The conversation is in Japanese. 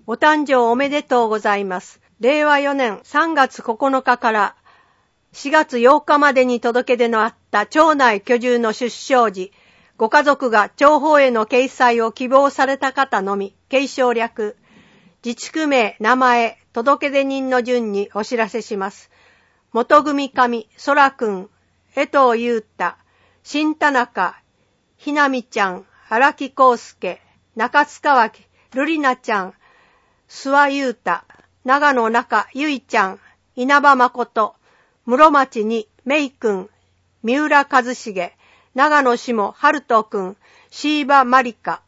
お誕生おめでとうございます。令和4年3月9日から4月8日までに届け出のあった町内居住の出生時、ご家族が町法への掲載を希望された方のみ、継承略、自治区名、名前、届け出人の順にお知らせします。元組上、空くん、江藤優太、新田中、ひなみちゃん、荒木康介、中塚脇、瑠璃奈ちゃん、諏訪優太、長野中ゆいちゃん、稲葉誠、室町にめいくん、三浦和重、長野下春人くん、椎葉まりか、